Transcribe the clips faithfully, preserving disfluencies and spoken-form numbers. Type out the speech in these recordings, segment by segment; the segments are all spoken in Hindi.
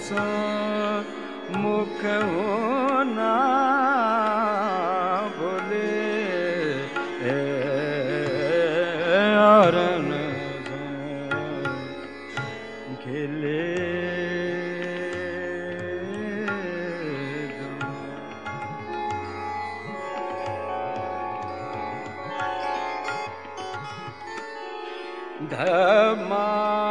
सो मुख होना बोले आरण सो खिले धमा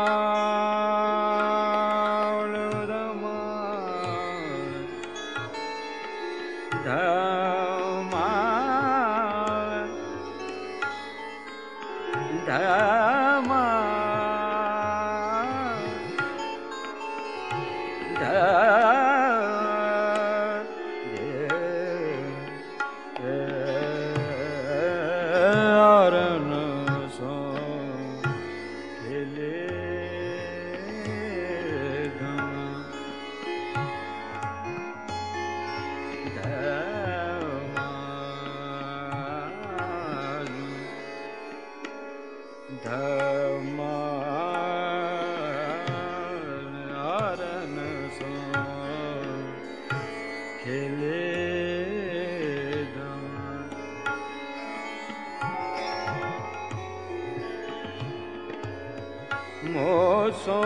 मोसो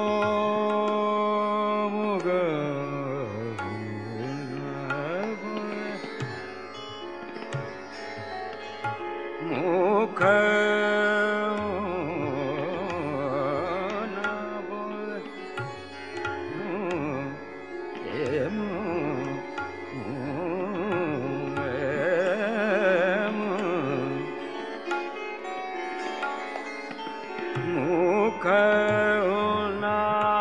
मुग मुख ना बोल मुख ना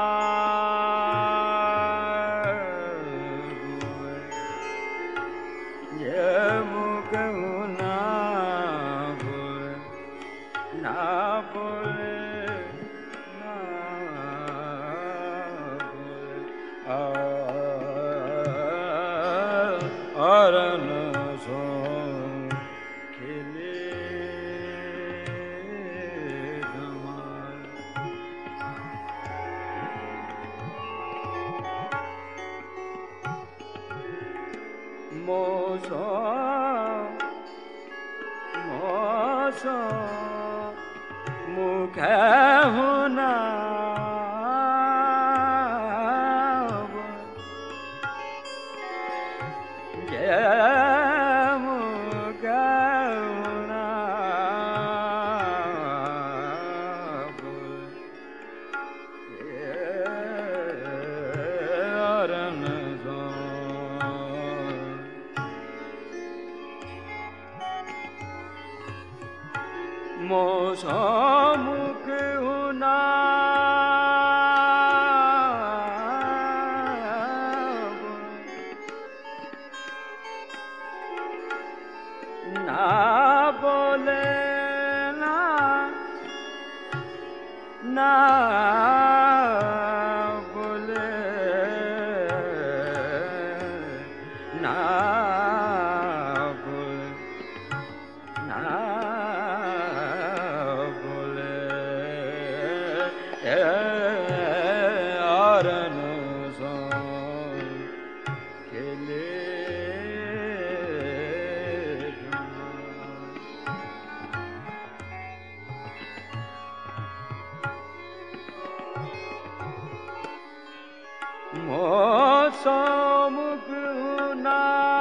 ये मुख ना बोले ना बोले ना बोले आरण सो खिले मोसो मोसो मुख होना ये मुख होना आरण सो मोसो मुख होना ना बोले ना ना बोले ना बोले ना आरण सो खिले मोसो मुख ना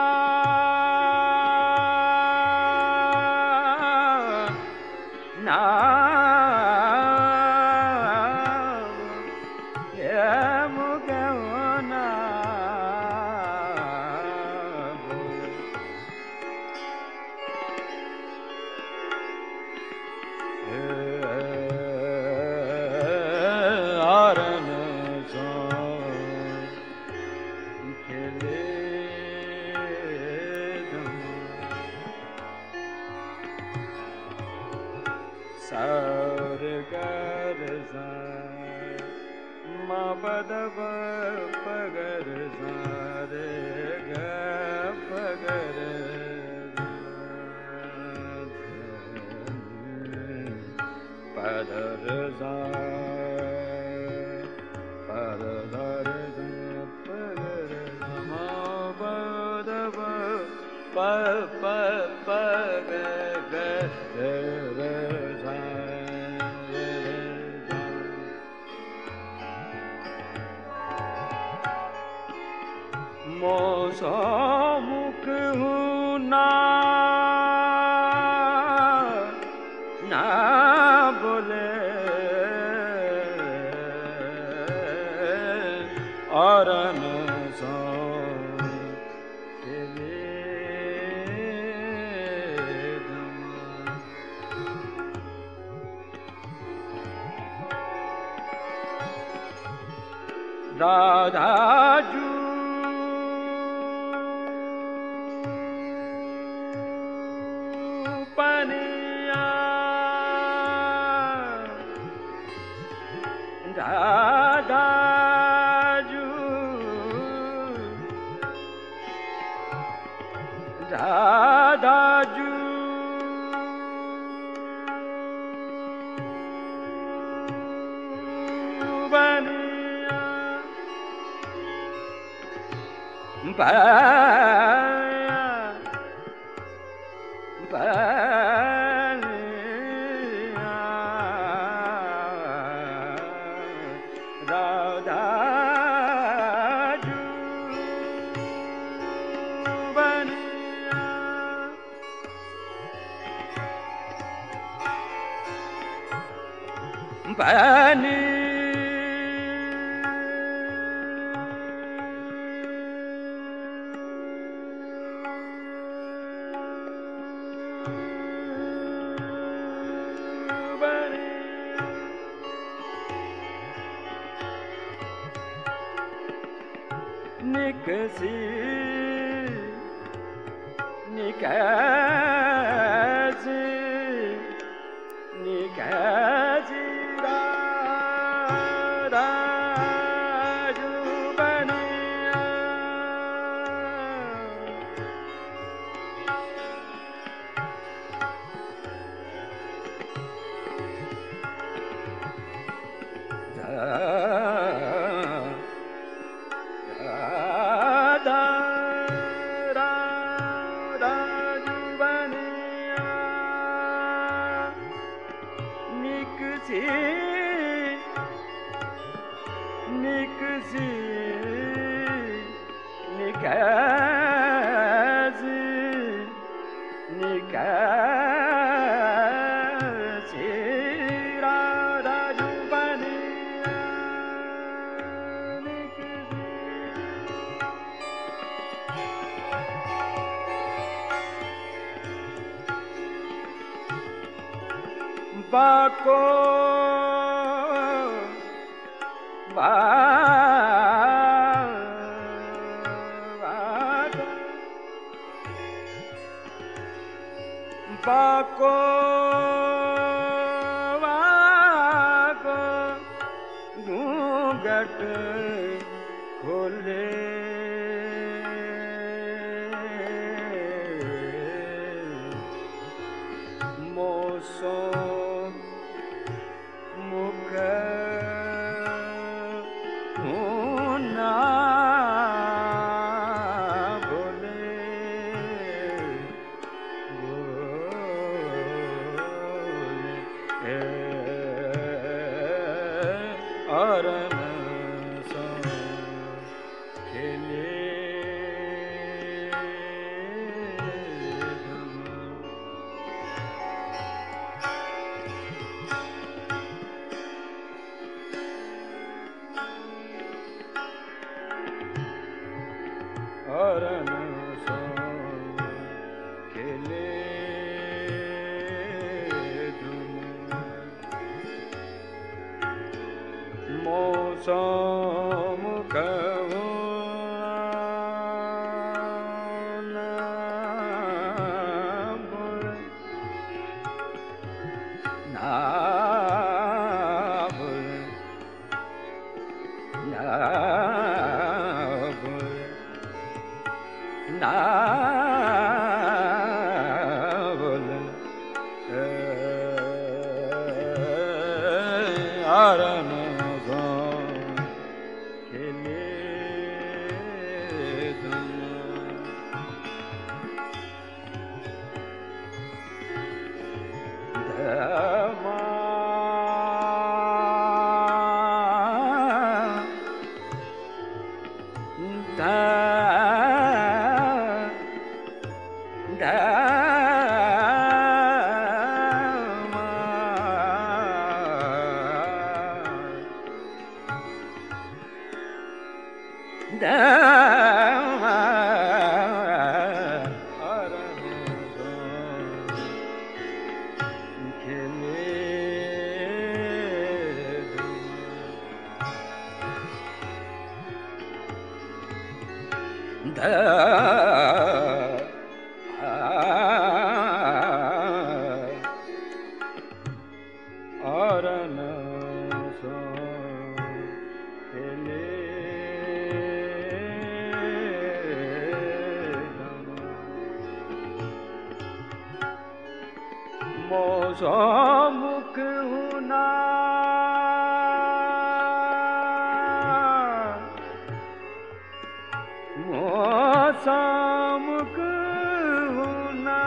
ना आरण सो खिले सार गर सा मा पद पगर सा रे ग पगर पदर सा पदर सा सो मुख हूँ ना ना बोले और न सो के वेद राधा जू पनिया राधा जू राधा जू बनिया बनिया बनिया राधा जू बनिया बनी निकसी निकसी निकसी राधा जू बनिया राधा राधा जू बनिया निकसी निकसी निकसी निकसी राधा जू बनिया निकसी बाको बा बाको बाको घूंघट खोले मोसो मुख ना बोले बोले और न सो खेले और न सो खेले धुन मौसम कहूँ ना बोले ना बोले ना बोले ना बोले और न सो खेले धुन धमा धा मुख हुना मुख हुना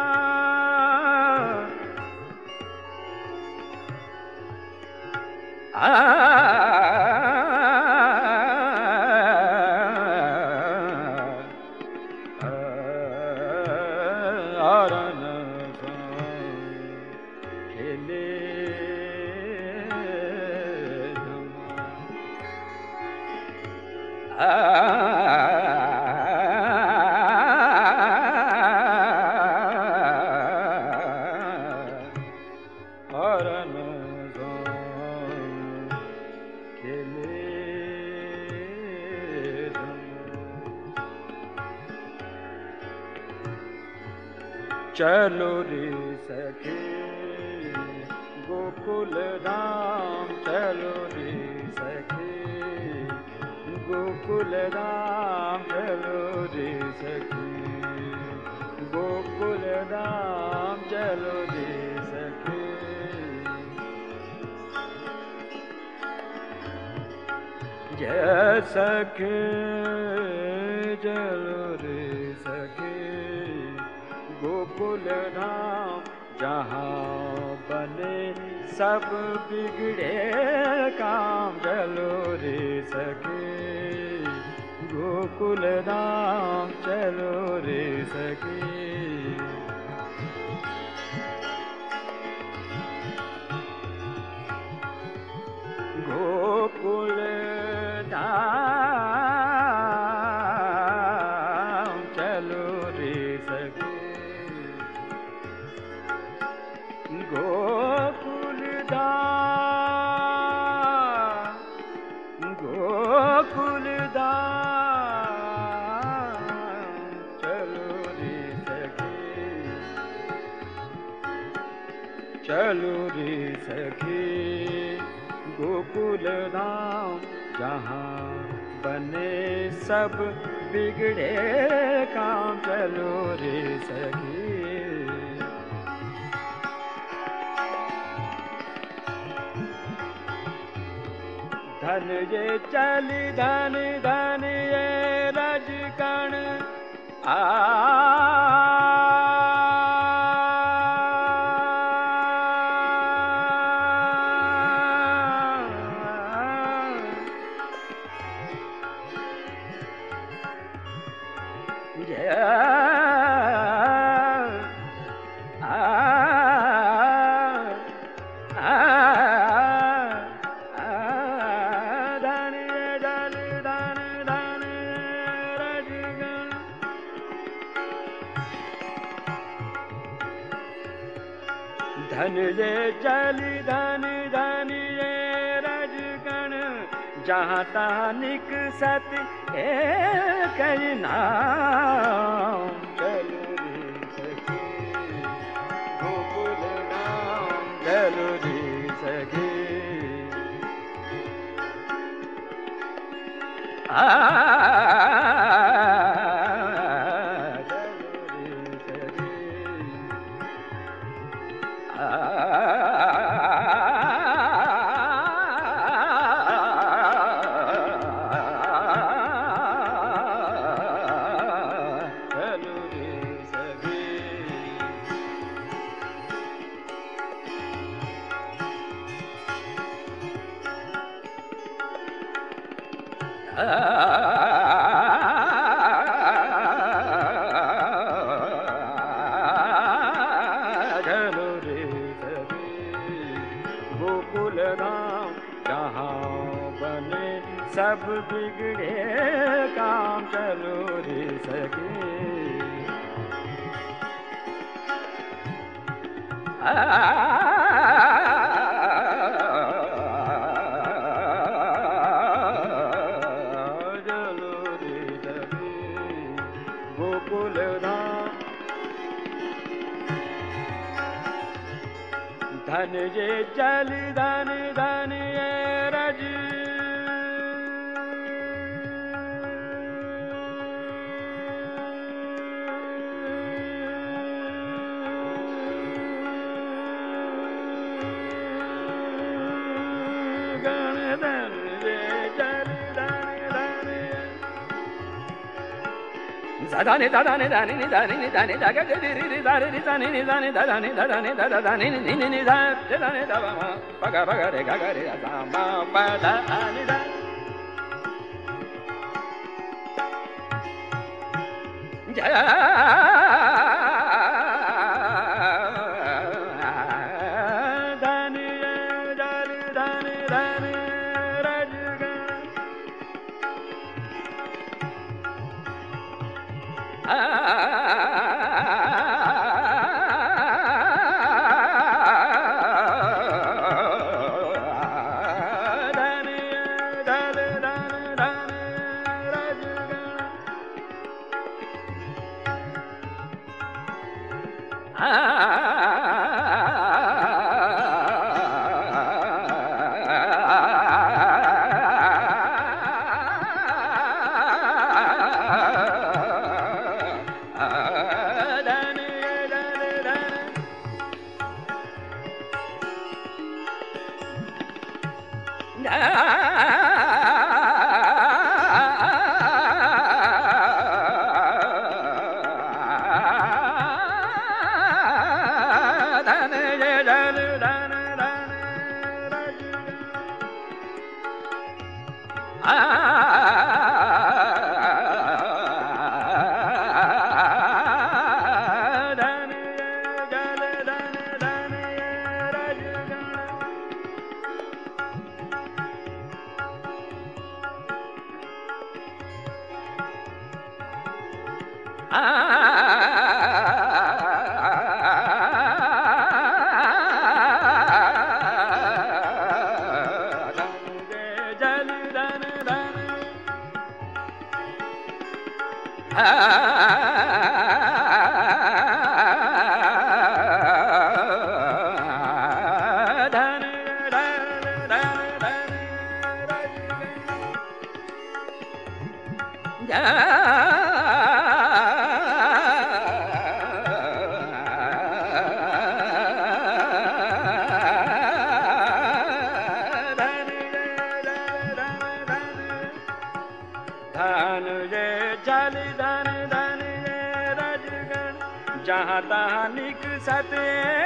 चलो रे सखी गोकुल धाम, चलो रे सखी गोकुल धाम, चलो रे सखी गोकुल धाम, चलो रे सखी। जय सखी चलो रे सखी गोकुल धाम, जहाँ बने सब बिगड़े काम, चलो रे सखी गोकुल धाम, चलो रे सखी। गोकुल धाम चलो रे सखी, गोकुल धाम, गोकुल धाम चलो रे सखी, चलो रे सखी गोकुल धाम, जहाँ बने सब बिगड़े काम, चलो रे सखी। धन ये चल धन धन ये रजगण आ, धन ये जल धन धन ये रजगण, जहाँ तहाँ निकसत एक नाम, चलो रे सखी गोकुल धाम, चलो रे सखी। आ जहाँ बने सब बिगड़े काम, चलो रे सखी। चलो रे सखी गोकुल धाम, धन ये जल धन धन ये रज, गण धन ये जल धन धन दाने दाने दाने नि दाने नि दाने दागा रे रे रे दाने नि दाने नि दाने दाने दाने दाने दाने नि नि नि दाने दाने दावा मा पगा पगा रे गा गा रे सा मा पा दा नि दा जा दाने दाने दाने दाने रज गा आ जहाँ तहाँ निक सते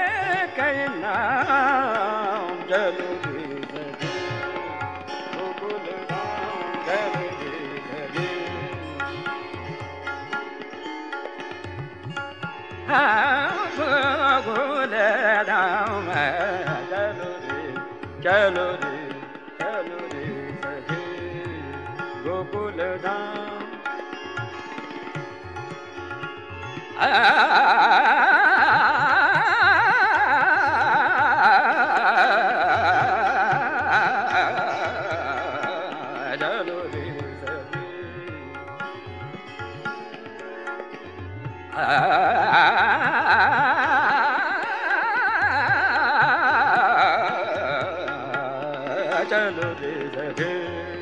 कहना जलू रे सखी गोकुल धाम, जलू रे सखी हाँ गोकुल धाम, चलो रे चलो रे चलो रे सखी गोकुल धाम। चलो रे सखी चलो रे सखी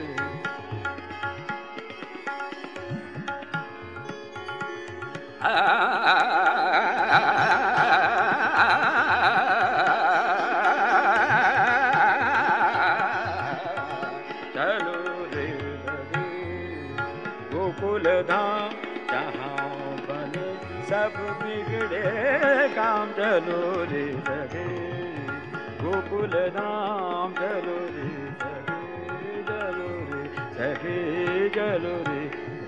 चलो रे सखी गोकुल धाम, जहाँ बने सब बिगड़े काम, चलो रे सखी गोकुल धाम, चलो रे सखी चलो रे सखी चलो रे